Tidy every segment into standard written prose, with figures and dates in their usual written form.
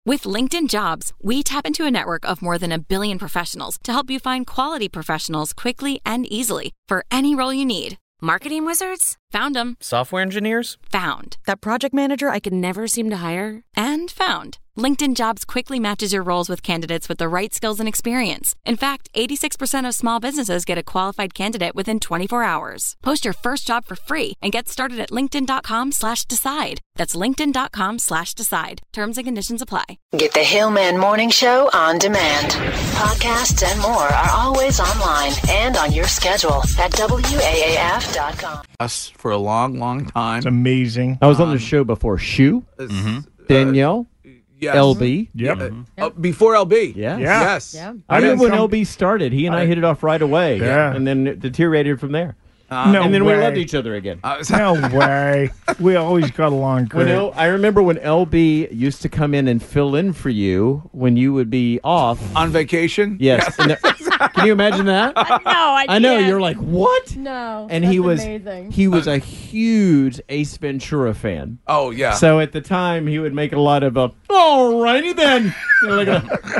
With LinkedIn Jobs, we tap into a network of more than 1 billion professionals to help you find quality professionals quickly and easily for any role you need. Marketing wizards? Found them. Software engineers? Found. That project manager I could never seem to hire? And found. LinkedIn Jobs quickly matches your roles with candidates with the right skills and experience. In fact, 86% of small businesses get a qualified candidate within 24 hours. Post your first job for free and get started at linkedin.com/decide. That's linkedin.com/decide. Terms and conditions apply. Get the Hillman Morning Show on demand. Podcasts and more are always online and on your schedule at WAAF.com. Us for a long, long time. It's amazing. I was on the show before Shu, Danielle, Yes. LB. Yep. Before LB. Yeah. Yes. Yeah. I remember when come- LB started. He and I hit it off right away. Yeah. And then it deteriorated from there. No and then way. we loved each other again. No way. We always got along great. I remember when LB used to come in and fill in for you when you would be off. On vacation? Yes. And can you imagine that? No, I can't. I know. You're like, what? No. And that's he was amazing. he was a huge Ace Ventura fan. Oh, yeah. So at the time, he would make a lot of, all righty then. You know, like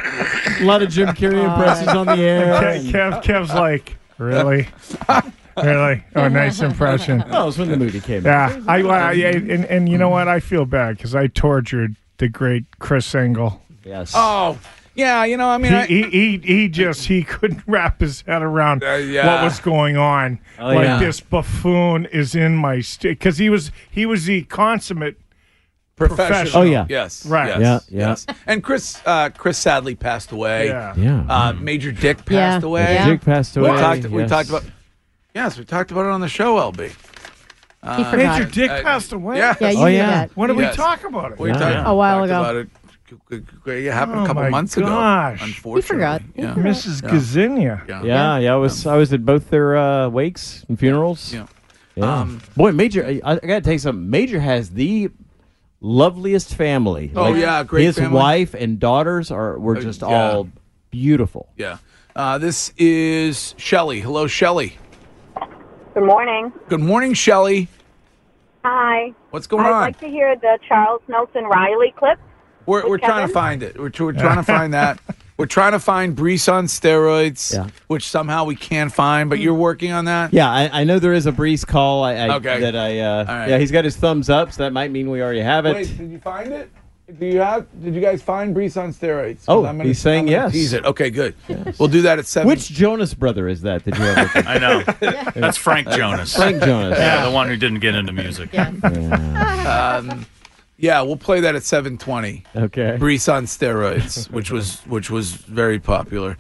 a lot of Jim Carrey impressions on the air. Kev's like, really? Really? Oh, nice impression. Oh, it was when the movie came out. Yeah. And you know what? I feel bad because I tortured the great Chris Engel. Yes. Oh, yeah. You know, I mean, He couldn't wrap his head around yeah. what was going on. Oh, yeah. This buffoon is in my because he was the consummate professional. Oh, yeah. Yes. Right. Yes. Yeah. Yes. And Chris sadly passed away. Yeah. Yeah. Major Dick passed Yeah. away. Yeah. Jake passed away. We talked about. Yes, we talked about it on the show, LB. He forgot. Major Dick passed away. Yeah. Yeah, you Oh, knew yeah. that. When did we Yes. talk about it? We Yeah. talked A while talked ago. about it. It happened Oh, a couple my months gosh. ago. Unfortunately. We forgot. Yeah. Mrs. Gazinia. Yeah. I was at both their wakes and funerals. Yeah. Yeah. Boy, Major, I got to tell you something. Major has the loveliest family. Oh, yeah, great His family. wife and daughters were just yeah. all beautiful. Yeah. This is Shelley. Hello, Shelley. Good morning. Good morning, Shelley. Hi. What's going I'd on? like to hear the Charles Nelson Riley clip. We're trying to find it. We're trying to find that. We're trying to find Brees on steroids, Yeah. which somehow we can't find, but you're working on that? Yeah, I know there is a Brees call. Okay. Yeah, he's got his thumbs up, so that might mean we already have it. Wait, did you find it? Did you guys find Brees on steroids? Oh, I'm he's saying gonna yes. Tease it. Okay, good. We'll do that at 7. Which Jonas brother is that you have? With I know. That's Frank Jonas. Frank Jonas. Yeah, the one who didn't get into music. Yeah, we'll play that at 7:20. Okay. Brees on steroids, which was very popular.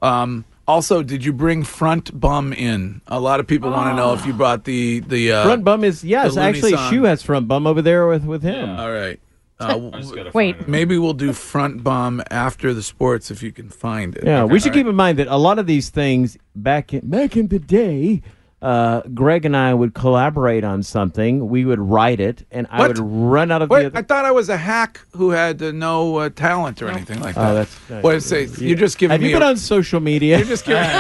Also, did you bring Front Bum in? A lot of people want to know if you brought the Front bum is yes. the Looney Actually, song. Shu has front bum over there with him. All right. Wait. Maybe we'll do Front Bum after the sports if you can find it. Yeah, Okay, we should all keep in mind that a lot of these things back in the day, Greg and I would collaborate on something. We would write it, and I What? would run out of Wait, the other. I thought I was a hack who had no talent or anything like that. Oh, that's. Wait, say you're just giving Have me. you been on social media? You're just giving.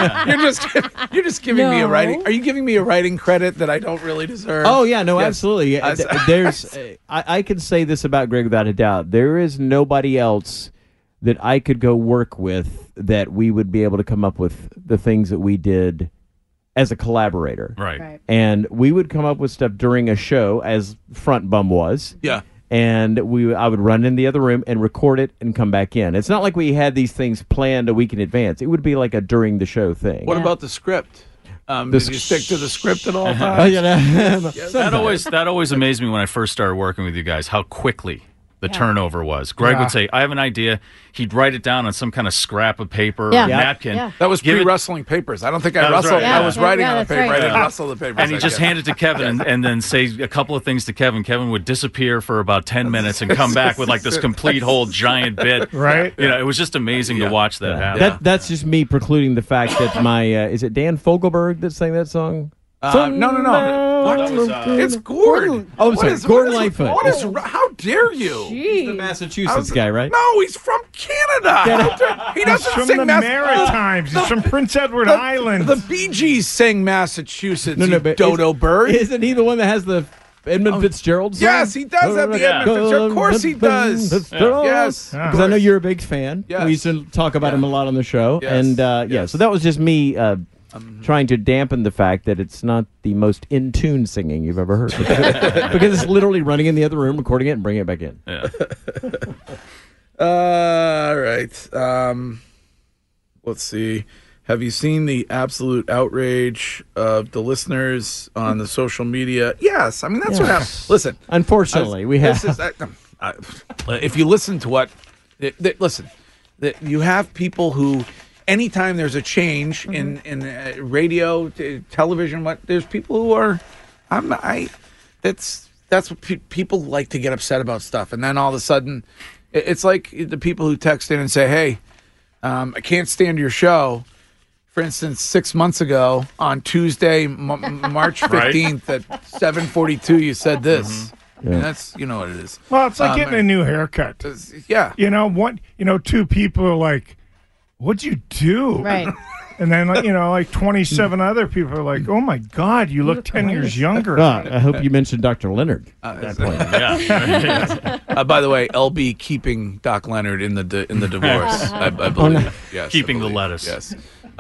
you're just giving me a No. writing. Are you giving me a writing credit that I don't really deserve? Oh yeah, no, Yes. absolutely. There's, I can say this about Greg without a doubt. There is nobody else that I could go work with that we would be able to come up with the things that we did as a collaborator. Right. Right. And we would come up with stuff during a show, as Front Bum was. Yeah. And I would run in the other room and record it and come back in. It's not like we had these things planned a week in advance. It would be like a during the show thing. What about the script? Did you stick to the script at all times? Oh, you know, That always amazed me when I first started working with you guys, how quickly the turnover was. Greg would say, I have an idea. He'd write it down on some kind of scrap of paper or napkin. Yeah. That was Give it- pre-rustling papers. I don't think I That was rustled. right, I yeah. was writing Yeah, on the that's paper. right. I didn't rustle the papers. And he'd just hand it to Kevin and then say a couple of things to Kevin. Kevin would disappear for about 10 minutes and come back with like this complete whole giant bit. Right. You know, it was just amazing to watch that happen. That's just me precluding the fact that my is it Dan Fogelberg that sang that song? No. What? That was, It's Gordon. Oh, I'm sorry, What is- Gordon what is- Lightfoot. What is? How dare you? The Massachusetts guy, right? No, he's from Canada. He He's doesn't from sing the Maritimes. He's from Prince Edward Island. The Bee Gees sing Massachusetts. No, you but dodo bird. Isn't he the one that has the Edmund Fitzgerald song? Yes, he does have the Edmund Fitzgerald. Of course he does. Yes. Because I know you're a big fan. Yes. We used to talk about him a lot on the show. Yes. And, so that was just me trying to dampen the fact that it's not the most in-tune singing you've ever heard. Because it's literally running in the other room, recording it, and bringing it back in. Yeah. All right. Let's see. Have you seen the absolute outrage of the listeners on the social media? Yes. I mean, that's what happens. Listen. Unfortunately, we have. If you listen to what... you have people who... Anytime there's a change in radio, television, there's people who are... That's what people like to get upset about stuff. And then all of a sudden, it's like the people who text in and say, hey, I can't stand your show. For instance, 6 months ago on Tuesday, March 15th at 7:42, you said this. And that's, you know what it is. Well, it's like getting a new haircut. Yeah. Two people are like, what'd you do? Right. And then, 27 other people are like, oh, my God, you look 10 years younger. I hope you mentioned Dr. Leonard at that point. Yeah. By the way, LB keeping Doc Leonard in the divorce, I believe. Yes, keeping the lettuce. Yes.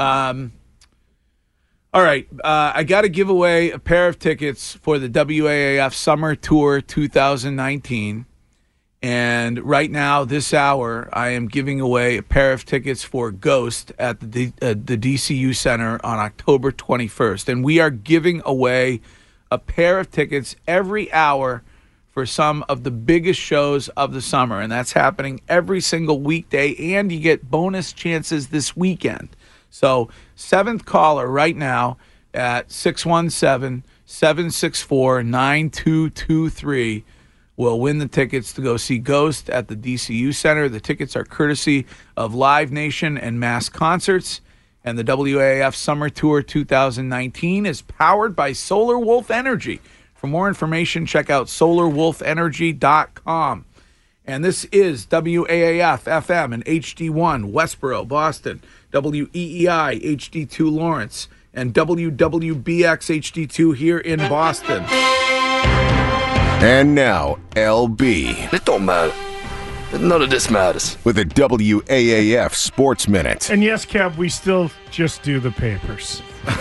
All right. I got to give away a pair of tickets for the WAAF Summer Tour 2019. And right now, this hour, I am giving away a pair of tickets for Ghost at the DCU Center on October 21st. And we are giving away a pair of tickets every hour for some of the biggest shows of the summer. And that's happening every single weekday. And you get bonus chances this weekend. So, 7th caller right now at 617-764-9223 will win the tickets to go see Ghost at the DCU Center. The tickets are courtesy of Live Nation and Mass Concerts. And the WAAF Summer Tour 2019 is powered by Solar Wolf Energy. For more information, check out solarwolfenergy.com. And this is WAAF FM in HD1, Westboro, Boston, WEEI HD2 Lawrence, and WWBX HD2 here in Boston. And now, LB. It don't matter. None of this matters. With a WAAF Sports Minute. And yes, Kev, we still just do the papers.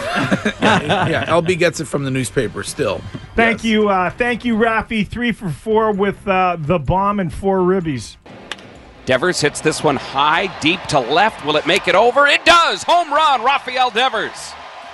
Yeah, LB gets it from the newspaper still. Thank you, Rafi. 3 for 4 with the bomb and 4 ribbies. Devers hits this one high, deep to left. Will it make it over? It does! Home run, Rafael Devers.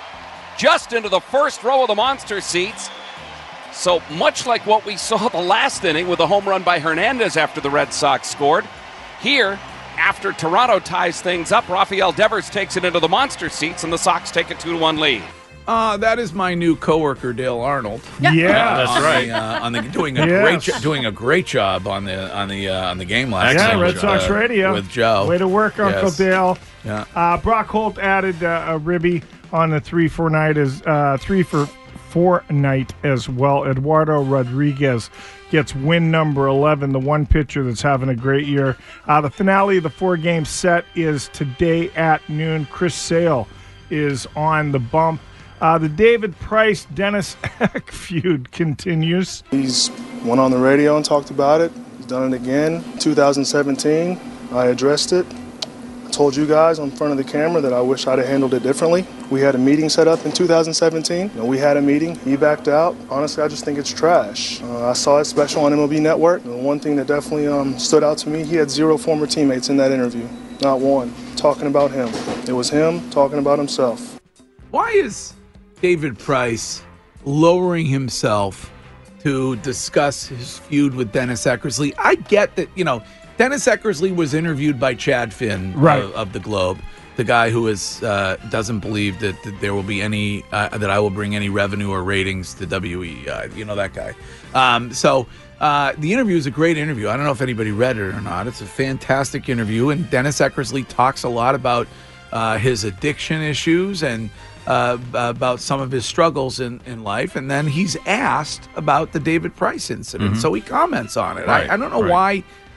Just into the first row of the monster seats. So much like what we saw the last inning with a home run by Hernandez after the Red Sox scored, here, after Toronto ties things up, Rafael Devers takes it into the monster seats, and the Sox take a 2-1 lead. That is my new coworker, Dale Arnold. Yeah, that's right. Doing a great job on the game last night. Yeah, Red Sox Radio with Joe. Way to work, Uncle Dale. Yeah. Brock Holt added a ribby on the 3-4 night as 3 for 4 night as well. Eduardo Rodriguez gets win number 11, the one pitcher that's having a great year. The finale of the 4-game set is today at noon. Chris Sale is on the bump. The David Price Dennis Eck feud continues. He's went on the radio and talked about it. He's done it again. 2017, I addressed it. I told you guys in front of the camera that I wish I'd have handled it differently. We had a meeting set up in 2017. We had a meeting. He backed out. Honestly, I just think it's trash. I saw it special on MLB Network. The one thing that definitely stood out to me, he had 0 former teammates in that interview. Not one. Talking about him. It was him talking about himself. Why is David Price lowering himself to discuss his feud with Dennis Eckersley? I get that, Dennis Eckersley was interviewed by Chad Finn of the Globe, the guy who doesn't believe that there will be any that I will bring any revenue or ratings to WEEI. You know that guy. So the interview is a great interview. I don't know if anybody read it or not. It's a fantastic interview, and Dennis Eckersley talks a lot about his addiction issues and about some of his struggles in life, and then he's asked about the David Price incident, so he comments on it. I don't know why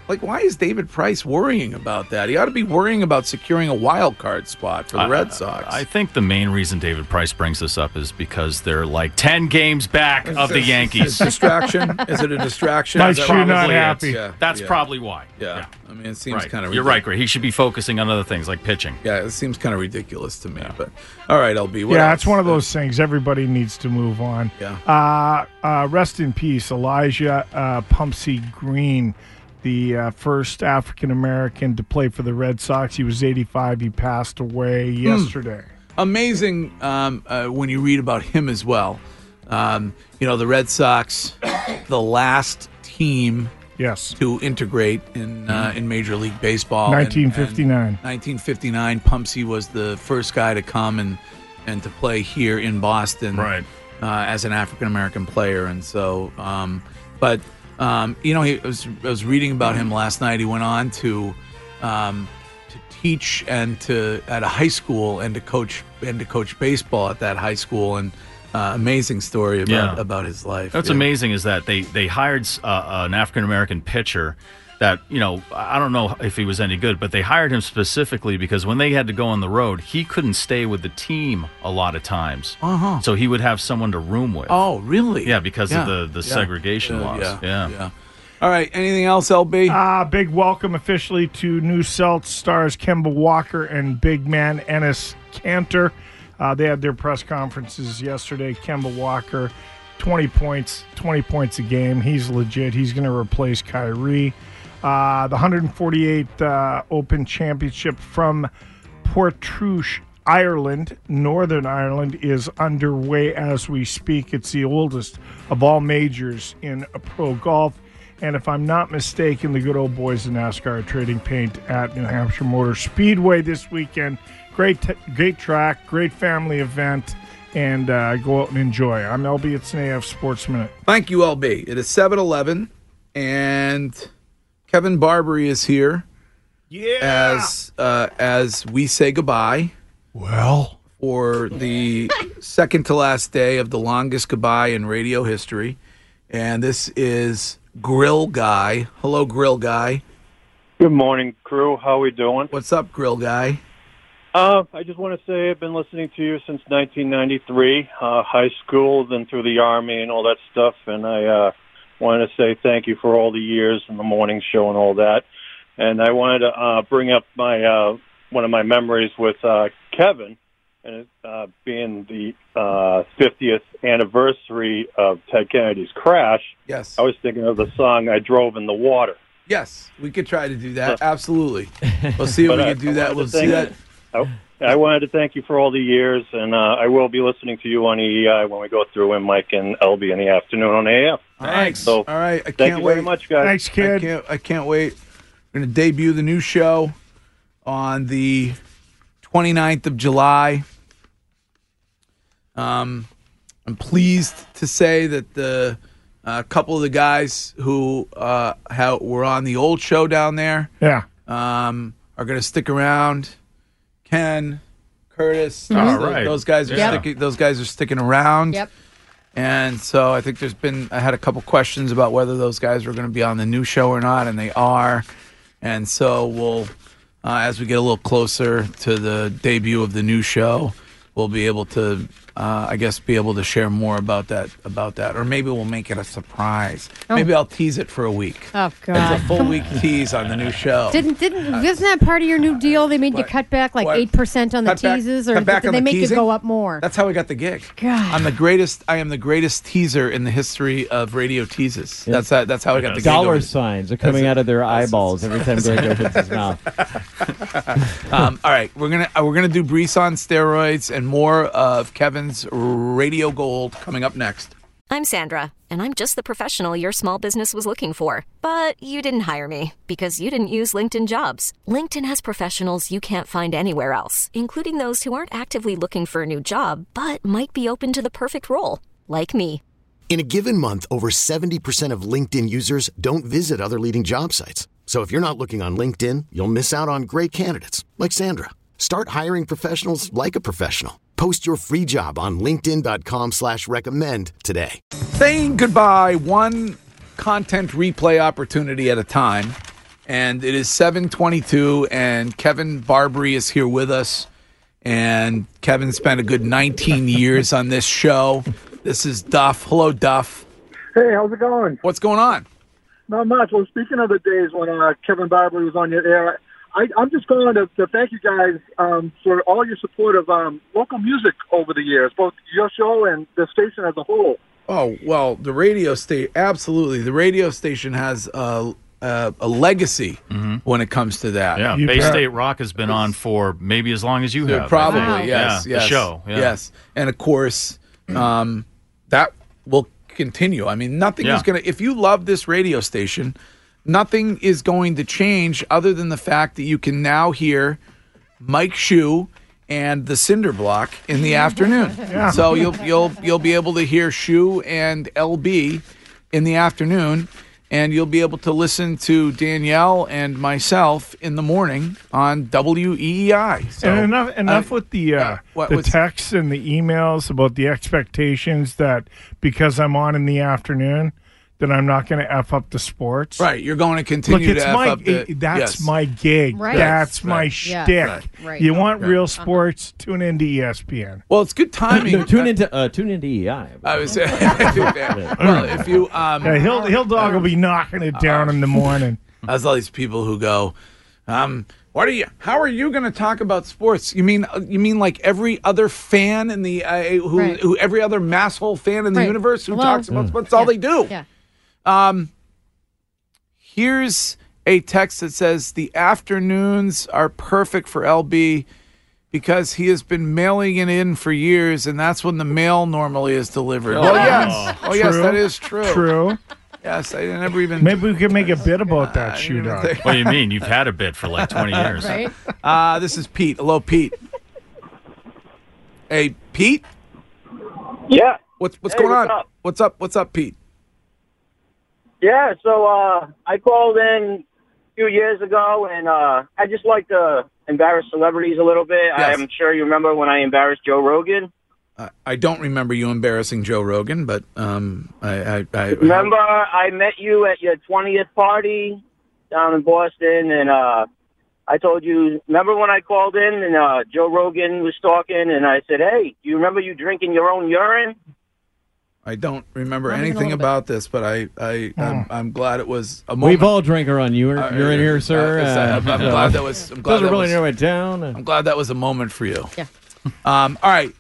Like, why is David Price worrying about that? He ought to be worrying about securing a wild card spot for the Red Sox. I think the main reason David Price brings this up is because they're like 10 games back of the Yankees. Distraction? Is it a distraction? Like you're not happy. Yeah, That's probably why. Yeah. I mean, it seems kind of You're right, Greg. He should be focusing on other things like pitching. Yeah, it seems kind of ridiculous to me. But all right, LB. What yeah, else? it's one of those things. Everybody needs to move on. Yeah. Rest in peace, Elijah Pumpsy Green, the first African-American to play for the Red Sox. He was 85. He passed away yesterday. Amazing when you read about him as well. The Red Sox, the last team to integrate in Major League Baseball. 1959. 1959. Pumpsy was the first guy to come and to play here in Boston as an African-American player. And so, I was reading about him last night. He went on to teach at a high school and to coach baseball at that high school, and amazing story about his life. What's amazing is that they hired an African American pitcher that, I don't know if he was any good, but they hired him specifically because when they had to go on the road, he couldn't stay with the team a lot of times. Uh-huh. So he would have someone to room with. Oh, really? Yeah, because of the segregation laws. Yeah. All right, anything else, LB? Big welcome officially to New South stars Kemba Walker and big man Enes Kanter. They had their press conferences yesterday. Kemba Walker, 20 points a game. He's legit. He's going to replace Kyrie. The 148th Open Championship from Portrush, Ireland, Northern Ireland, is underway as we speak. It's the oldest of all majors in pro golf. And if I'm not mistaken, the good old boys of NASCAR are trading paint at New Hampshire Motor Speedway this weekend. Great track, great family event, and go out and enjoy. I'm LB. It's an AF Sports Minute. Thank you, LB. It is 7:11, and Kevin Barbary is here. Yeah. As we say goodbye. Well, for the second to last day of the longest goodbye in radio history, and this is Grill Guy. Hello, Grill Guy. Good morning, crew. How we doing? What's up, Grill Guy? I just want to say I've been listening to you since 1993, high school, then through the Army and all that stuff, and I wanted to say thank you for all the years in the morning show and all that. And I wanted to bring up my one of my memories with Kevin, and being the 50th anniversary of Ted Kennedy's crash. Yes. I was thinking of the song "I Drove in the Water." Yes, we could try to do that. Absolutely. We'll see if we can do that. We'll see that. I wanted to thank you for all the years, and I will be listening to you on EEI when we go through, and Mike and LB in the afternoon on AF. Thanks. So, all right. Thank you very much, guys. Thanks, kid. I can't wait. We're going to debut the new show on the 29th of July. I'm pleased to say that the couple of the guys who were on the old show down there are going to stick around. Ken, Curtis, those guys are sticking. Those guys are sticking around. Yep. And so I think I had a couple questions about whether those guys were going to be on the new show or not, and they are. And so we'll, as we get a little closer to the debut of the new show, we'll be able to, share more about that. Or maybe we'll make it a surprise. Oh. Maybe I'll tease it for a week. Oh, God. It's a full week tease on the new show. Wasn't that part of your new deal? They made you cut back 8% on the teases, or did they make you go up more? That's how I got the gig. God. I am the greatest teaser in the history of radio teases. Yeah. That's how I got the gig. Dollar signs are coming out of their eyeballs every time Greg opens his mouth. All right, we're gonna do Brees on steroids and more of Kevin's Radio Gold coming up next. I'm Sandra, and I'm just the professional your small business was looking for. But you didn't hire me because you didn't use LinkedIn Jobs. LinkedIn has professionals you can't find anywhere else, including those who aren't actively looking for a new job, but might be open to the perfect role, like me. In a given month, over 70% of LinkedIn users don't visit other leading job sites. So if you're not looking on LinkedIn, you'll miss out on great candidates like Sandra. Start hiring professionals like a professional. Post your free job on linkedin.com/recommend today. Saying goodbye one content replay opportunity at a time. And it is 7:22, and Kevin Barbary is here with us. And Kevin spent a good 19 years on this show. This is Duff. Hello, Duff. Hey, how's it going? What's going on? Not much. Well, speaking of the days when Kevin Barbary was on your air, I'm just calling to thank you guys for all your support of local music over the years, both your show and the station as a whole. Oh, well, the radio station, absolutely. The radio station has a legacy when it comes to that. Yeah, Bay State Rock has been on for maybe as long as you have. Probably, I think. yes. The show. Yeah. Yes. And, of course, that will continue. I mean, nothing is going to, if you love this radio station, nothing is going to change other than the fact that you can now hear Mike Shue and the Cinder Block in the afternoon. So you'll be able to hear Shue and LB in the afternoon, and you'll be able to listen to Danielle and myself in the morning on WEEI. So, and enough with the texts and the emails about the expectations that because I'm on in the afternoon, that I'm not going to F up the sports. Right, you're going to continue to F up the... That's my gig. Right. That's my shtick. Right. You want real sports, tune into ESPN. Well, it's good timing. No, tune into EEI. I was saying... well, if you... Hill Dog will be knocking it down in the morning. There's all these people who go... how are you going to talk about sports? You mean like every other fan in the who every other masshole fan in the universe who talks about sports? That's all they do. Yeah. Here's a text that says the afternoons are perfect for LB because he has been mailing it in for years, and that's when the mail normally is delivered. Well, yes. Oh, yes, that is true. True. Yes, I never even... Maybe we could make a bit about that, Shoe Dog. What do you mean? You've had a bit for like 20 years. Right? This is Pete. Hello, Pete. Hey, Pete? Yeah. What's going on? Up? What's up, Pete? Yeah, so I called in a few years ago, and I just like to embarrass celebrities a little bit. Yes. I'm sure you remember when I embarrassed Joe Rogan. I don't remember you embarrassing Joe Rogan, but I remember I met you at your 20th party down in Boston, and I told you, remember when I called in and Joe Rogan was talking, and I said, hey, do you remember you drinking your own urine? I don't remember anything about this, but I'm glad it was a moment. We've all drank our own urine here, sir. I'm glad that was. I'm glad doesn't really narrow it down. I'm glad that was a moment for you. Yeah. All right.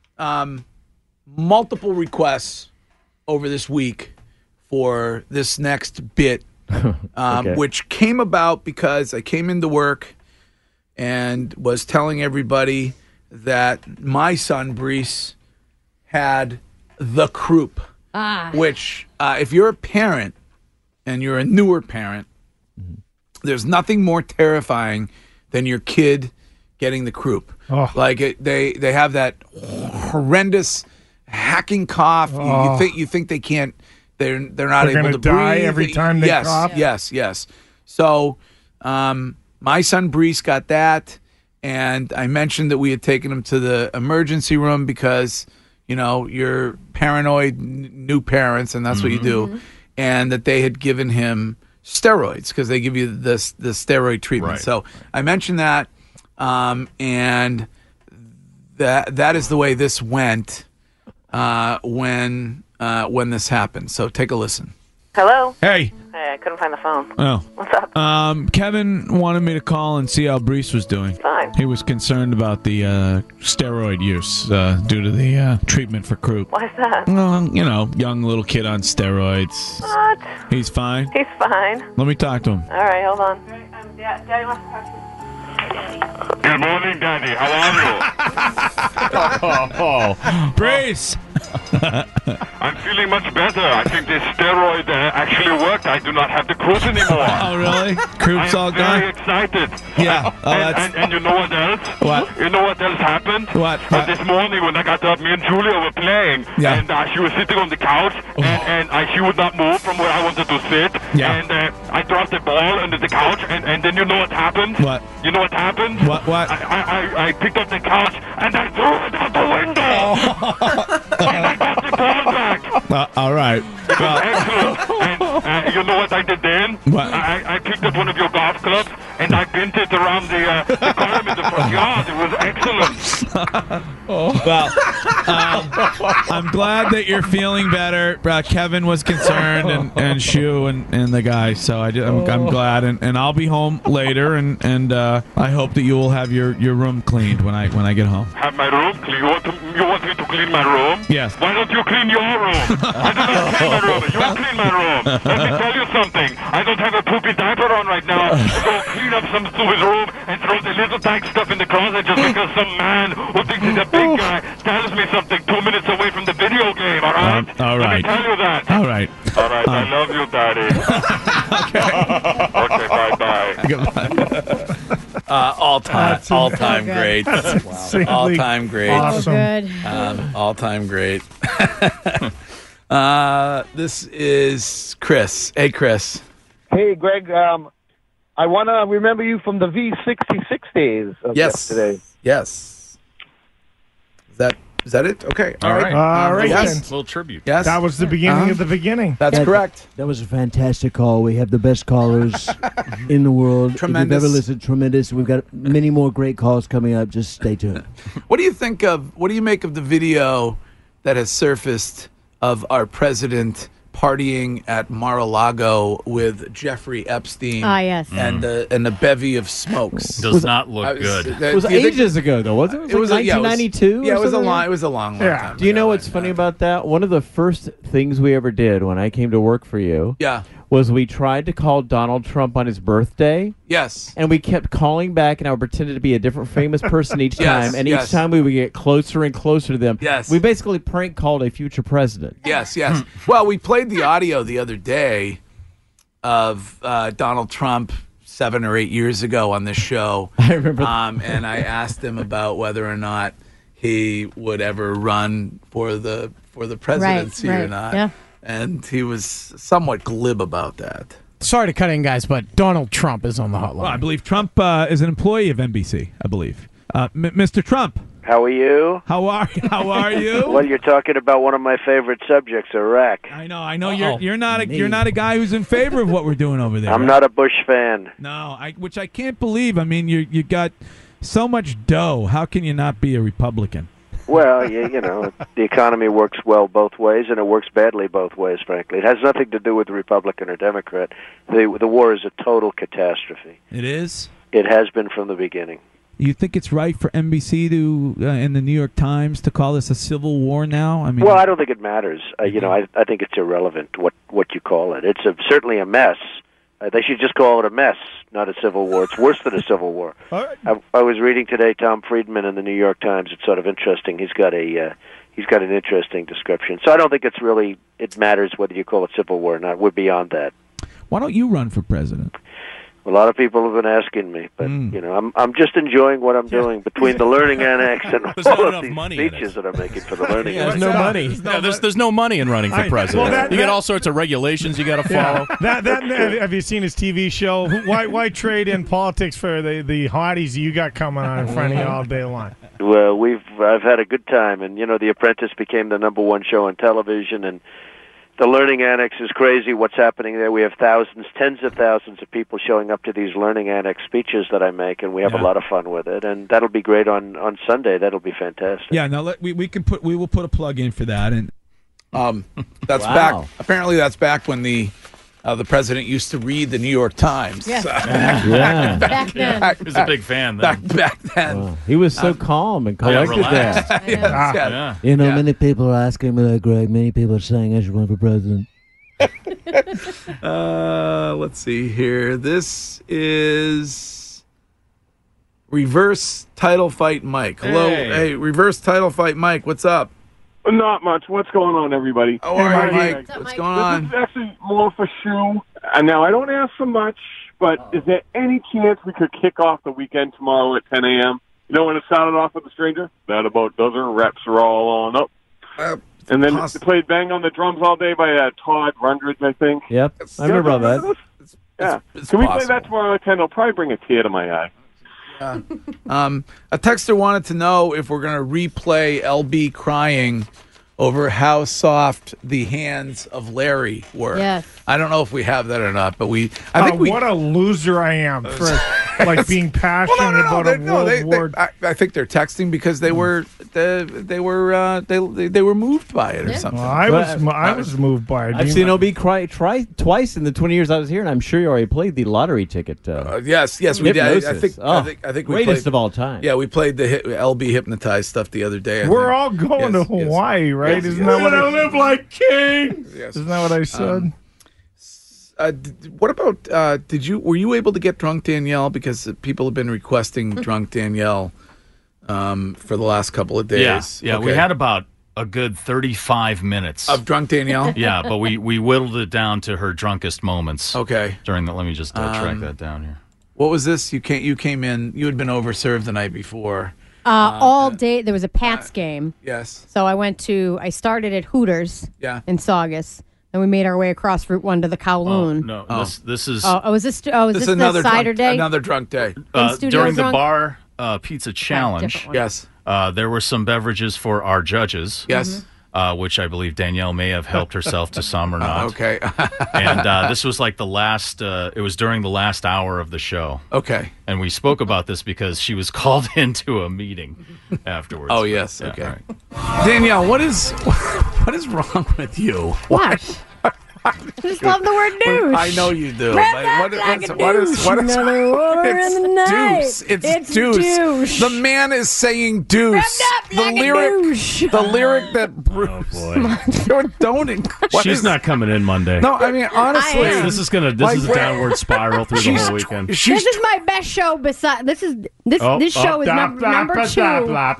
Multiple requests over this week for this next bit, which came about because I came into work and was telling everybody that my son Brees had the croup, which if you're a parent and you're a newer parent, there's nothing more terrifying than your kid getting the croup. Like they have that horrendous hacking cough. You think they can't. They're not able to die breathe every time they cough. Yes. So my son Brees got that, and I mentioned that we had taken him to the emergency room because you're paranoid new parents, and that's what you do, and that they had given him steroids because they give you the steroid treatment. Right. So I mentioned that, and that is the way this went when this happened. So take a listen. Hello? Hey. Hey, I couldn't find the phone. Oh. What's up? Kevin wanted me to call and see how Brees was doing. Fine. He was concerned about the steroid use due to the treatment for croup. Why's that? Well, young little kid on steroids. What? He's fine? He's fine. Let me talk to him. All right, hold on. Daddy wants to talk to you. Good morning, Daddy. How are you? Brees! I'm feeling much better. I think this steroid actually worked. I do not have the croup anymore. Oh, really? Croup's all gone? I'm very excited. Yeah. And you know what else? What? You know what else happened? What? This morning when I got up, me and Julia were playing. Yeah. And she was sitting on the couch, and she would not move from where I wanted to sit. Yeah. And I dropped the ball under the couch, and then you know what happened? What? You know what happened? What? I picked up the couch, and I threw it out the window. And I got the ball back. All right. Excellent. And you know what I did then? What? I picked up one of your golf it around the garden in the front yard. It was excellent. Well, I'm glad that you're feeling better. Kevin was concerned, and Shu and the guy. So I'm glad, and I'll be home later, and I hope that you will have your room cleaned when I get home. Have my room clean? You want me to clean my room? Yes. Why don't you clean your room? I do not clean my room. You clean my room. Let me tell you something. I don't have a poopy diaper on right now. Go clean up some stupid room and throw the little tag stuff in the closet just because some man who thinks he's a big guy tells me something 2 minutes away from the video game, all right? All right. Let me tell you that. All right. All right, I love you, Daddy. Okay, bye-bye. All-time great. All-time great. Awesome. All-time great. This is Chris. Hey, Chris. Hey, Greg. I want to remember you from the V66 days of yesterday. Yes. Is that it? Okay. All right. All right. Yes. Little tribute. Yes. That was the beginning of the beginning. That's correct. That was a fantastic call. We have the best callers in the world. Tremendous. If you've ever listened, tremendous. We've got many more great calls coming up. Just stay tuned. What do you make of the video that has surfaced of our president partying at Mar-a-Lago with Jeffrey Epstein? Yes. And a bevy of smokes. Does not look good. It was ages ago, though, wasn't it? It was like 1992. Yeah, it was a long time. Do you know what's funny about that? One of the first things we ever did when I came to work for you, was we tried to call Donald Trump on his birthday. Yes. And we kept calling back, and I would pretend to be a different famous person each time. And each time we would get closer and closer to them. Yes. We basically prank called a future president. Yes. Well, we played the audio the other day of Donald Trump 7 or 8 years ago on this show. I remember. And I asked him about whether or not he would ever run for the presidency or not. Yeah. And he was somewhat glib about that. Sorry to cut in, guys, but Donald Trump is on the hotline. Well, I believe Trump is an employee of NBC, I believe. Mr. Trump. How are you? How are you? Well, you're talking about one of my favorite subjects, Iraq. I know. You're not a guy who's in favor of what we're doing over there. I'm not a Bush fan. No, which I can't believe. I mean, you got so much dough. How can you not be a Republican? Well, you know, the economy works well both ways, and it works badly both ways, frankly. It has nothing to do with Republican or Democrat. The war is a total catastrophe. It is? It has been from the beginning. You think it's right for NBC to and the New York Times to call this a civil war now? I mean, well, I don't think it matters. You know, I think it's irrelevant what you call it. It's certainly a mess. They should just call it a mess, not a civil war. It's worse than a civil war. I was reading today Tom Friedman in the New York Times. It's sort of interesting. He's got an interesting description. So I don't think it matters whether you call it civil war or not. We're beyond that. Why don't you run for president? A lot of people have been asking me, but you know, I'm just enjoying what I'm doing between the Learning Annex and all of these speeches that I'm making for the Learning Annex. There's no money. There's no money in running for president. You get all sorts of regulations you got to follow. Have you seen his TV show? Why trade in politics for the hotties you got coming on in front of you all day long? Well, I've had a good time, and you know, The Apprentice became the #1 show on television, and the Learning Annex is crazy what's happening there. We have tens of thousands of people showing up to these Learning Annex speeches that I make, and we have a lot of fun with it. And that'll be great on Sunday. That'll be fantastic. Yeah, now we will put a plug in for that. And that's back. Apparently, that's back when the president used to read the New York Times. Yes. Back then. He was a big fan then. Back then. Wow. He was so calm and collected Yes. You know, many people are asking me that, Greg. Many people are saying I should run for president. Let's see here. This is Reverse Title Fight Mike. Hello. Hey, Reverse Title Fight Mike. What's up? Not much. What's going on, everybody? How are you, Mike? What's going on? This is actually more for Shu. And now, I don't ask for much, but is there any chance we could kick off the weekend tomorrow at 10 a.m.? You know when it started off with the stranger? That about does her. Reps are all on up. And then they played Bang on the Drums all day by Todd Rundridge, I think. Yep, I remember all that. Yeah. Can we play that tomorrow at 10? It'll probably bring a tear to my eye. A texter wanted to know if we're going to replay LB crying over how soft the hands of Larry were. Yes. I don't know if we have that or not, but I think what a loser I am for like being passionate about a World War. I think they're texting because they were moved by it or something. Well, I was moved by it. I've seen OB cry twice in the 20 years I was here, and I'm sure you already played the lottery ticket. Yes, we did. I think we greatest played, of all time. Yeah, we played the LB Hypnotized stuff the other day. We're all going to Hawaii, right? Isn't that what I live like kings? Yes. Isn't that what I said? What about were you able to get Drunk Danielle, because people have been requesting Drunk Danielle for the last couple of days? Yeah, we had about a good 35 minutes of Drunk Danielle. Yeah, but we whittled it down to her drunkest moments. Okay. During the, let me just track that down here. What was this? You came in. You had been overserved the night before. All day there was a Pats game. Yes. So I started at Hooters. Yeah. In Saugus. And we made our way across Route 1 to the Kowloon. This is. Was this another the cider day? Another drunk day. During the bar pizza challenge. Yes. There were some beverages for our judges. Yes. Which I believe Danielle may have helped herself to some or not. Okay. And this was like the last. It was during the last hour of the show. Okay. And we spoke about this because she was called into a meeting afterwards. Oh yes. Yeah, Okay. right. Danielle, what is wrong with you? What? I just love the word douche. I know you do. What is another water in the night. Deuce. It's deuce. The man is saying deuce. The lyric that Bruce. She's not coming in Monday. No, I mean honestly, this is a downward spiral through the whole weekend. This is my best show. This show is number 2.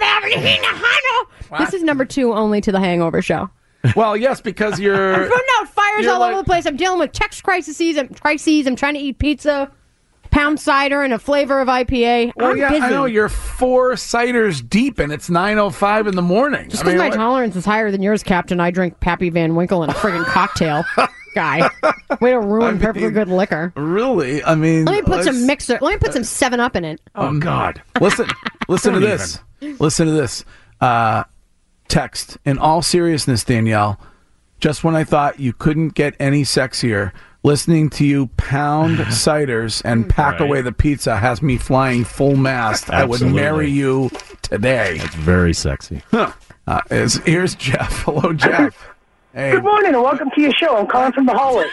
This is number 2 only to the Hangover show. Well, yes, because you're I'm putting out fires all over the place. I'm dealing with text crises. I'm trying to eat pizza, pound cider, and a flavor of IPA. Well, I'm busy. I know you're 4 ciders deep, and it's 9:05 in the morning. Just because my tolerance is higher than yours, Captain, I drink Pappy Van Winkle and a friggin' cocktail. Guy, way to ruin perfectly good liquor. Really? I mean, let me put some 7-Up in it. Oh God! Listen to this. Listen to this. Text. In all seriousness, Danielle, just when I thought you couldn't get any sexier, listening to you pound ciders and pack away the pizza has me flying full mast. I would marry you today. That's very sexy. Here's Jeff. Hello, Jeff. Hey. Good morning and welcome to your show. I'm calling from the hallway.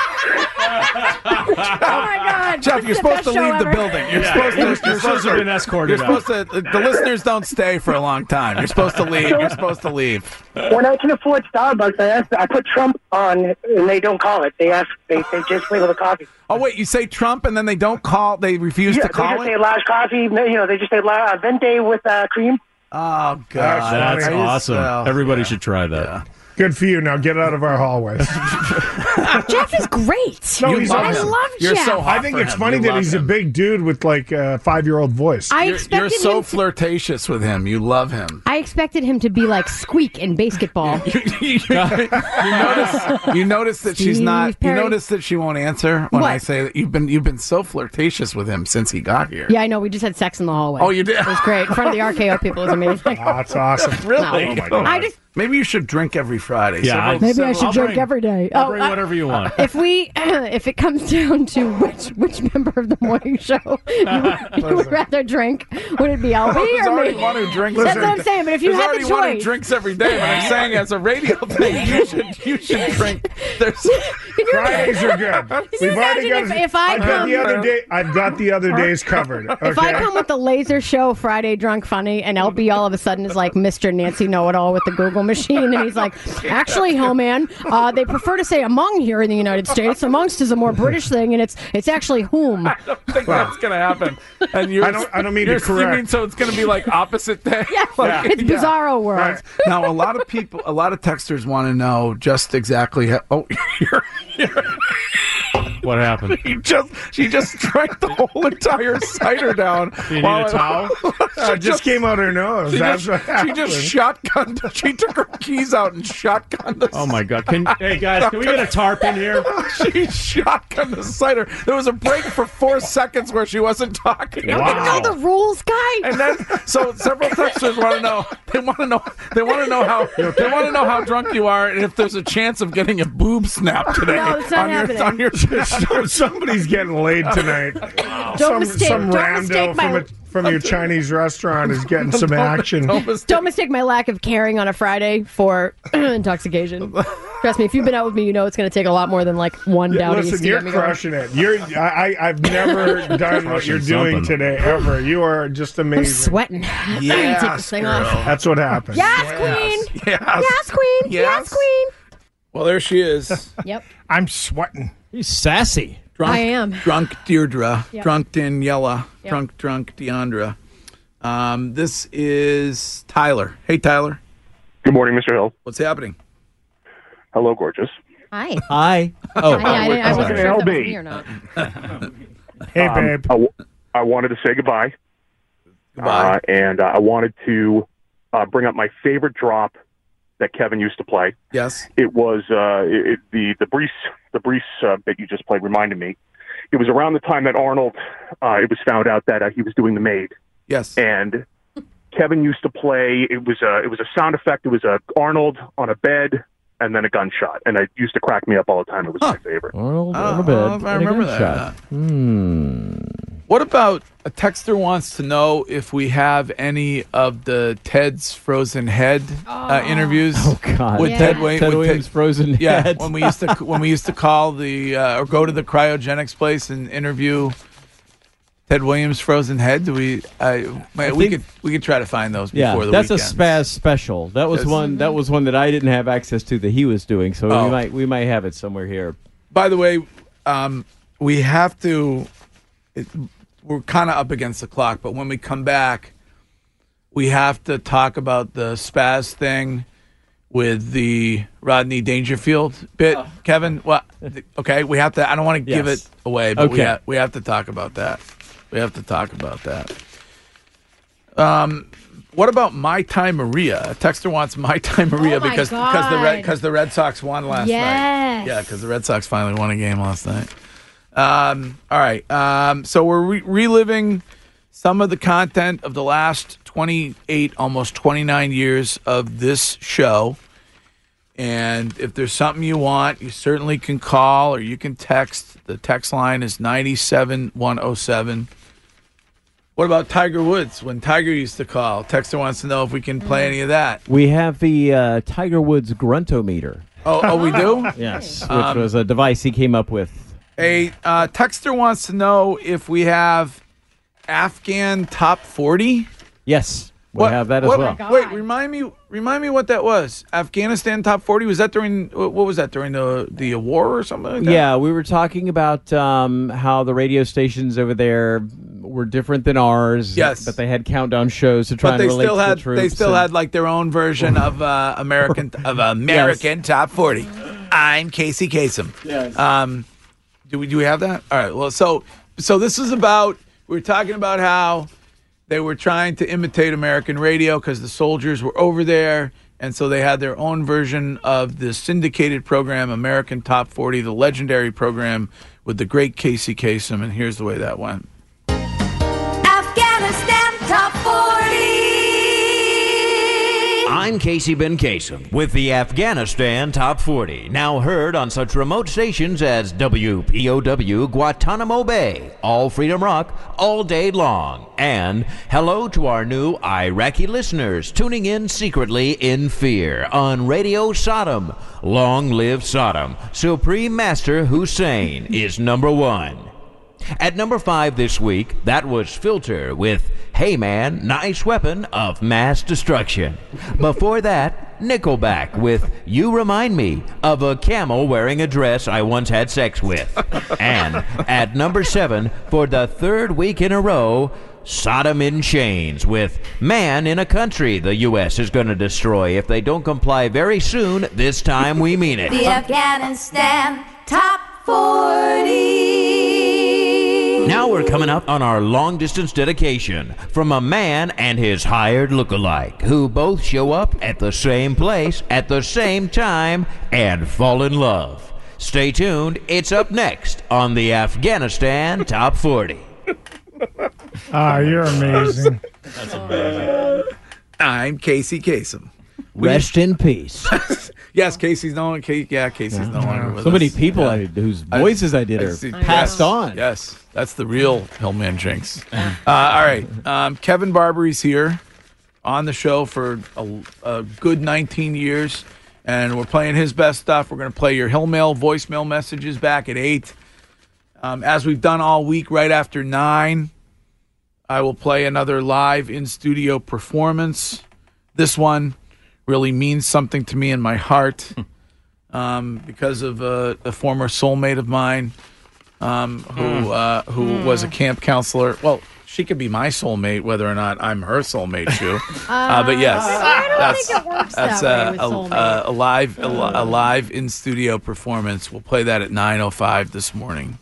Oh my God, Jeff, you're supposed to leave the building. You're supposed to be escorted. You're supposed to. The listeners don't stay for a long time. You're supposed to leave. You're supposed to leave. When I can afford Starbucks, I put Trump on, and they don't call it. They just flavor the coffee. Oh wait, you say Trump, and then they don't call. They refuse to call it. They just say large coffee. They just say venti with cream. Oh God, that's awesome. Everybody should try that. Yeah. Good for you. Now get out of our hallway. Jeff is great. No, I love Jeff. So hot I think for it's him. funny You that love he's him. a big dude with like a 5-year-old voice. You're so flirtatious with him. You love him. I expected him to be like Squeak in basketball. You notice that she's not. You notice that she won't answer when I say that you've been so flirtatious with him since he got here. Yeah, I know. We just had sex in the hallway. Oh, you did? It was great. In front of the RKO people, it was amazing. Oh, that's awesome. Really? No. Oh my God. Maybe you should drink every Friday. Yeah, maybe I should drink every day. Bring whatever you want. If it comes down to which member of the morning show you would rather drink, would it be LB There's or already me? one who drinks. That's what I'm saying. But if you There's had already the one who choice, drinks every day. But I'm saying as a radio thing, you should drink. Fridays are good. We've already got. I've got the other days covered. Okay? If I come with the laser show Friday Drunk Funny and LB all of a sudden is like Mr. Nancy Know-It-All with the Google machine and he's like, actually, Hellman, they prefer to say among here in the United States. Amongst is a more British thing, and it's actually whom. I don't think that's going to happen. And I don't mean to correct. You mean so it's going to be like opposite day? Yeah, it's Bizarro world. Right. Now, a lot of texters want to know just exactly how. Oh, What happened? She just drank the whole entire cider down. Do you need a towel? It just came out her nose. She just shotgunned. She took her keys out and shotgunned the Oh my God! Hey guys, can we get a tarp in here? She shotgunned the cider. There was a break for 4 seconds where she wasn't talking. You don't know the rules, guy. And then, so several texters want to know. They want to know. They want to know how. They want to know how drunk you are, and if there's a chance of getting a boob snap today. No, it's not happening. On your Somebody's getting laid tonight. Don't mistake From your Chinese restaurant is getting some action. Don't mistake my lack of caring on a Friday for intoxication. Trust me, if you've been out with me, you know it's going to take a lot more than like one downy. Listen, you're crushing it. I've never done what you're doing today ever. You are just amazing. I'm sweating. Yes, take this thing off. That's what happens. Yes, queen. Yes. Yes, queen. Yes, queen. Well, there she is. Yep. I'm sweating. He's sassy. Drunk, I am. Drunk Deirdre. Yep. Drunk Daniela. Yep. Drunk Deandra. This is Tyler. Hey, Tyler. Good morning, Mr. Hill. What's happening? Hello, gorgeous. Hi. Hi. Oh, I wasn't sure if that was me or not. Hey, babe. I wanted to say goodbye. Goodbye. And I wanted to bring up my favorite drop that Kevin used to play. Yes. It was the Brees bit you just played reminded me. It was around the time that Arnold, it was found out that he was doing The Maid. Yes. And Kevin used to play. It was a sound effect. It was Arnold on a bed and then a gunshot, and it used to crack me up all the time. It was my favorite. Arnold on a bed. I remember that. What about a texter wants to know if we have any of the Ted's Frozen Head interviews? Oh God! With Ted Williams' Frozen Head. when we used to call or go to the cryogenics place and interview Ted Williams' Frozen Head. Do we? We could try to find those before the that's weekend. a Spaz special. That was one that I didn't have access to that he was doing. So we might have it somewhere here. By the way, we have to. We're kind of up against the clock, but when we come back, we have to talk about the Spaz thing with the Rodney Dangerfield bit. Kevin, well, okay, we have to. I don't want to give it away, but we have to talk about that. We have to talk about that. What about My Time Maria? A texter wants My Time Maria because the Red Sox won last night. Yeah, because the Red Sox finally won a game last night. All right. So we're reliving some of the content of the last 28, almost 29 years of this show. And if there's something you want, you certainly can call or you can text. The text line is 97107. What about Tiger Woods? When Tiger used to call, texter wants to know if we can play any of that. We have the Tiger Woods gruntometer. Oh, we do? Yes, which was a device he came up with. A texter wants to know if we have Afghan Top 40. Yes, we have that as well. Wait, remind me what that was. Afghanistan Top 40. Was that during the war or something like that? Yeah, we were talking about how the radio stations over there were different than ours. Yes, but they had countdown shows to try and relate to the troops. They still had like their own version of American Top 40. I'm Casey Kasem. Yes. Do we have that? All right. Well, so this is about. We were talking about how they were trying to imitate American radio because the soldiers were over there, and so they had their own version of the syndicated program, American Top 40, the legendary program with the great Casey Kasem. And here's the way that went. Afghanistan Top 40. I'm Casey Ben Kasem with the Afghanistan Top 40, now heard on such remote stations as WPOW Guantanamo Bay, All Freedom Rock, all day long. And hello to our new Iraqi listeners tuning in secretly in fear on Radio Sodom. Long live Sodom. Supreme Master Hussein is number one. At number 5 this week, that was Filter with Hey Man, Nice Weapon of Mass Destruction. Before that, Nickelback with You Remind Me of a camel wearing a dress I once had sex with. And at number 7, for the 3rd week in a row, Sodom in Chains with Man in a Country the U.S. is going to destroy if they don't comply very soon. This time we mean it. The Afghanistan Top 40. Now we're coming up on our long-distance dedication from a man and his hired lookalike who both show up at the same place at the same time and fall in love. Stay tuned. It's up next on the Afghanistan Top 40. You're amazing. That's amazing. I'm Casey Kasem. Rest in peace. Yes, Casey's no longer. Casey's no longer with us. So many people whose voices I did are passed on. Yes, that's the real Hillman jinx. All right, Kevin Barbari's here on the show for a good 19 years, and we're playing his best stuff. We're going to play your Hillmail voicemail messages back at 8. As we've done all week, right after 9, I will play another live in-studio performance. This one really means something to me in my heart because of a former soulmate of mine who was a camp counselor. Well, she could be my soulmate, whether or not I'm her soulmate, Shu. But yes, I don't think it works that's that way with soulmates. a live in-studio performance. We'll play that at 9:05 this morning.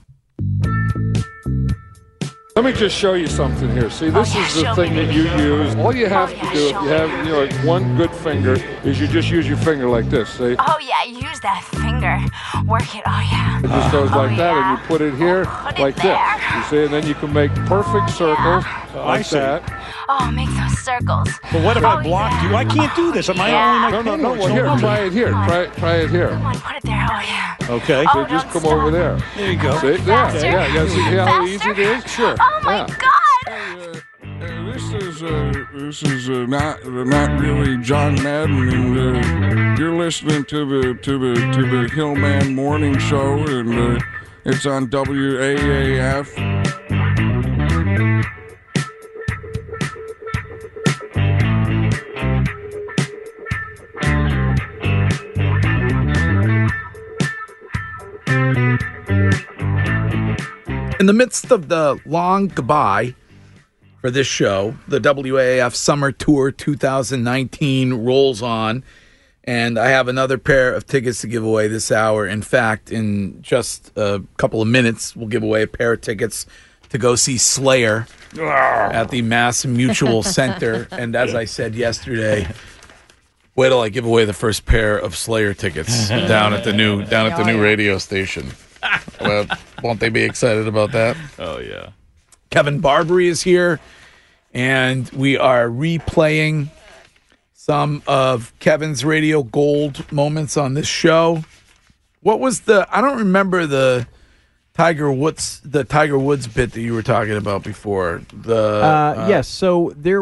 Let me just show you something here. See, this is the thing that you use. All you have to do if you have like one good finger is you just use your finger like this. See? Oh, yeah, use that finger. Work it, oh, yeah. It just goes like that, and you put it here like this. You see, and then you can make perfect circles like that. Oh, make those circles. But what if I blocked you? I can't do this. Am I only my No. Well, here, try it here. Try it here. Come on, put it there, oh, yeah. Okay. So just come over there. There you go. See? Faster. Yeah. See how easy it is? Sure. Oh, my God. This is not really John Madden, and you're listening to the Hillman Morning Show, and it's on WAAF. In the midst of the long goodbye for this show, the WAAF Summer Tour 2019 rolls on, and I have another pair of tickets to give away this hour. In fact, in just a couple of minutes, we'll give away a pair of tickets to go see Slayer at the Mass Mutual Center. And as I said yesterday, wait till I give away the first pair of Slayer tickets down at the new radio station. Well, won't they be excited about that? Oh, yeah. Kevin Barbary is here, and we are replaying some of Kevin's Radio Gold moments on this show. What was I don't remember the Tiger Woods bit that you were talking about before. Yes, so there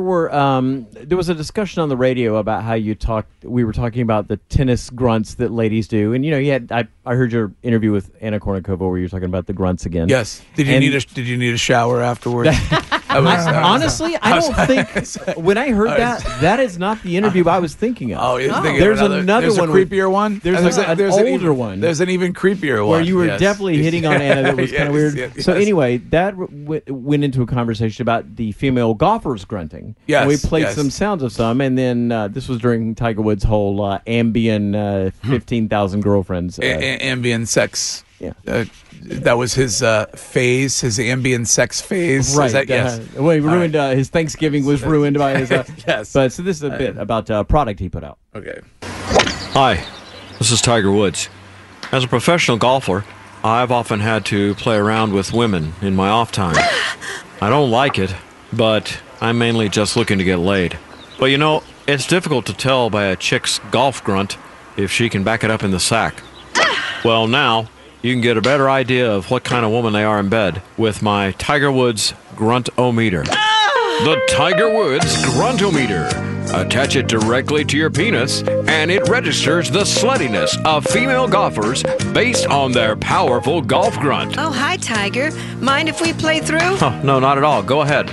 was a discussion on the radio about how we were talking about the tennis grunts that ladies do, and I heard your interview with Anna Kournikova where you were talking about the grunts again. Yes. Did you need a shower afterwards? Honestly, I don't think when I heard that is not the interview I was thinking of. Oh, there's another one, a creepier one. There's an older one. There's an even creepier one where you were definitely hitting on Anna. That was kind of weird. Yes. So anyway, that went into a conversation about the female golfers grunting. Yes, and we played some sounds of some, and then this was during Tiger Woods' whole Ambien 15,000 girlfriends. Ambien sex. Yeah. That was his phase, his Ambien sex phase. Right. Yes. Well, he ruined his Thanksgiving was ruined by his. Yes. But so this is a bit about a product he put out. Okay. Hi, this is Tiger Woods. As a professional golfer, I've often had to play around with women in my off time. I don't like it, but I'm mainly just looking to get laid. But it's difficult to tell by a chick's golf grunt if she can back it up in the sack. Well, now you can get a better idea of what kind of woman they are in bed with my Tiger Woods Grunt-O-Meter. The Tiger Woods Grunt-O-Meter. Attach it directly to your penis, and it registers the sluttiness of female golfers based on their powerful golf grunt. Oh, hi, Tiger. Mind if we play through? Oh, no, not at all. Go ahead.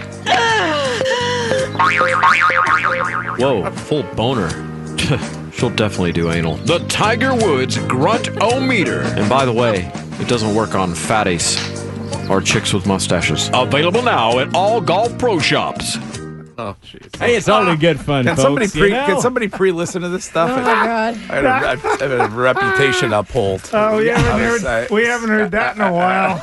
Whoa, full boner. She'll definitely do anal. The Tiger Woods Grunt-O-Meter. And by the way, it doesn't work on fatties or chicks with mustaches. Available now at all golf pro shops. Oh, jeez. Hey, it's only good fun, Can folks. Can somebody pre-listen to this stuff? Oh, my God. I have a reputation uphold. Oh, we haven't heard that in a while.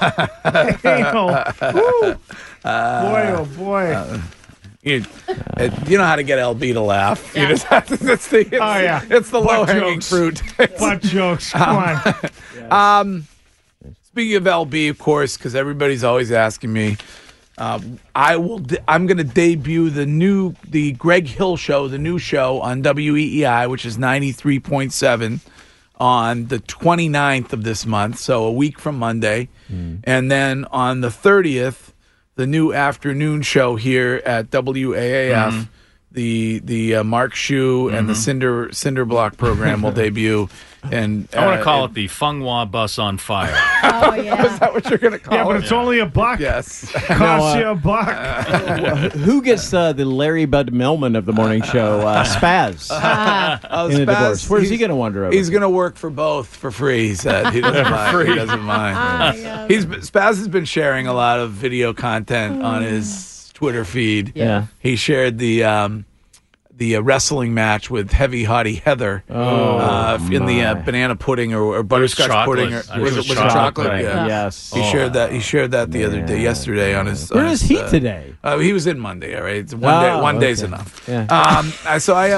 Woo. Boy, oh, boy. You know how to get LB to laugh. You just have to. It's the low-hanging fruit. Butt jokes. Come on. Speaking of LB, of course, because everybody's always asking me, I'm going to debut the Greg Hill Show, the new show on WEEI, which is 93.7 on the 29th of this month, so a week from Monday. And then on the 30th, the new afternoon show here at WAAF, the Mark Shu and the Cinder Block program will debut. And I want to call it the Fung Hua Bus on Fire. Oh, yeah. Is that what you're going to call it? Yeah, but it's only $1. Yes. Costs you $1. Who gets the Larry Bud Millman of the morning show? Spaz. In the divorce. Where's he going to wander over? He's going to work for both for free, he said. He doesn't mind. He doesn't mind. Spaz has been sharing a lot of video content on his Twitter feed. Yeah. He shared the wrestling match with Heavy Hottie Heather in the banana pudding or butterscotch pudding. Was it chocolate? Right. Yeah. Yes. He shared that. He shared that the other day, yesterday on his. Where is he today? He was in Monday. All right, one day's enough. Yeah. So I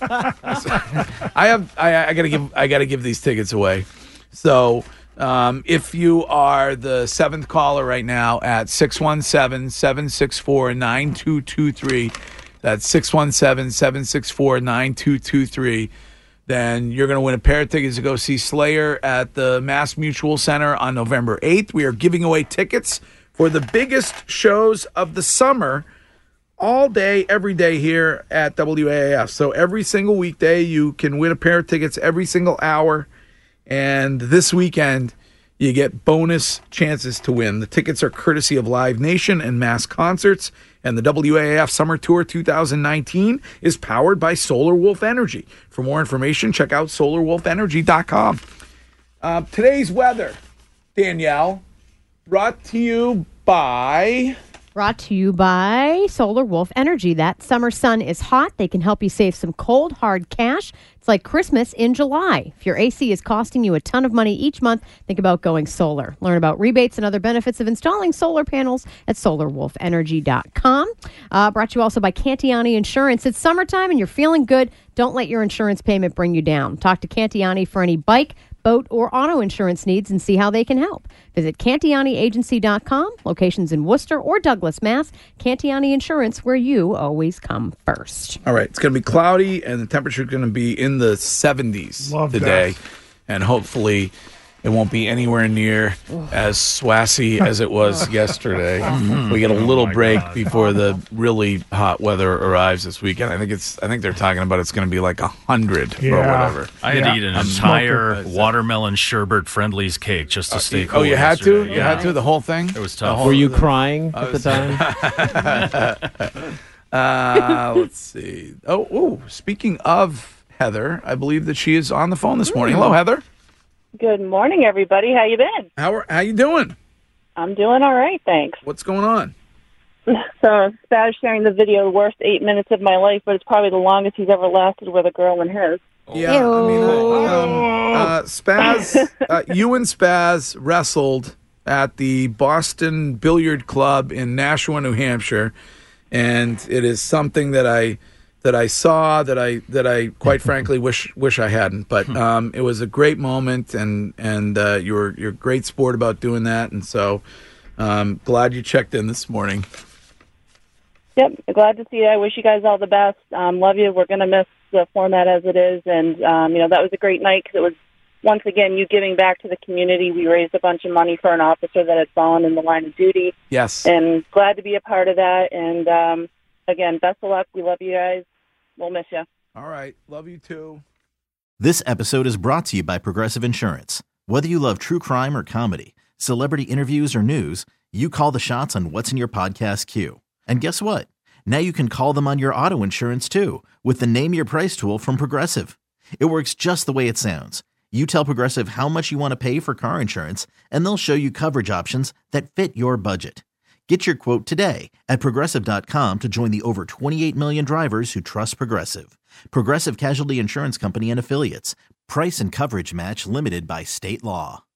gotta give these tickets away. So. If you are the seventh caller right now at 617-764-9223, that's 617-764-9223, then you're going to win a pair of tickets to go see Slayer at the Mass Mutual Center on November 8th. We are giving away tickets for the biggest shows of the summer all day, every day here at WAAF. So every single weekday, you can win a pair of tickets every single hour. And this weekend, you get bonus chances to win. The tickets are courtesy of Live Nation and Mass Concerts. And the WAAF Summer Tour 2019 is powered by Solar Wolf Energy. For more information, check out solarwolfenergy.com. Today's weather, Danielle, brought to you by Solar Wolf Energy. That summer sun is hot. They can help you save some cold, hard cash. It's like Christmas in July. If your AC is costing you a ton of money each month, think about going solar. Learn about rebates and other benefits of installing solar panels at solarwolfenergy.com. Brought to you also by Cantiani Insurance. It's summertime and you're feeling good. Don't let your insurance payment bring you down. Talk to Cantiani for any bike, boat, or auto insurance needs and see how they can help. Visit CantianiAgency.com, locations in Worcester or Douglas, Mass. Cantiani Insurance, where you always come first. All right, it's going to be cloudy, and the temperature is going to be in the 70s today. And hopefully it won't be anywhere near as swassy as it was yesterday. We get a little break before the really hot weather arrives this weekend. I think they're talking about it's going to be like 100 or whatever. I had to eat an entire watermelon sherbet Friendly's cake just to stay cool. Oh, you had to? yesterday. You had to? The whole thing? It was tough. Were you crying at the time? Let's see. Speaking of Heather, I believe that she is on the phone this morning. Hello, Heather. Good morning, everybody. How you been? How you doing? I'm doing all right, thanks. What's going on? So, Spaz sharing the video, the worst 8 minutes of my life, but it's probably the longest he's ever lasted with a girl in his. Yeah, I mean, Spaz, you and Spaz wrestled at the Boston Billiard Club in Nashua, New Hampshire, and it is something that I saw that I quite frankly wish I hadn't. But it was a great moment, and you're a great sport about doing that, and so glad you checked in this morning. Yep, glad to see you. I wish you guys all the best. Love you. We're going to miss the format as it is, and that was a great night because it was once again you giving back to the community. We raised a bunch of money for an officer that had fallen in the line of duty. Yes, and glad to be a part of that. And again, best of luck. We love you guys. We'll miss you. All right. Love you too. This episode is brought to you by Progressive Insurance. Whether you love true crime or comedy, celebrity interviews or news, you call the shots on what's in your podcast queue. And guess what? Now you can call them on your auto insurance too with the Name Your Price tool from Progressive. It works just the way it sounds. You tell Progressive how much you want to pay for car insurance, and they'll show you coverage options that fit your budget. Get your quote today at Progressive.com to join the over 28 million drivers who trust Progressive. Progressive Casualty Insurance Company and Affiliates. Price and coverage match limited by state law.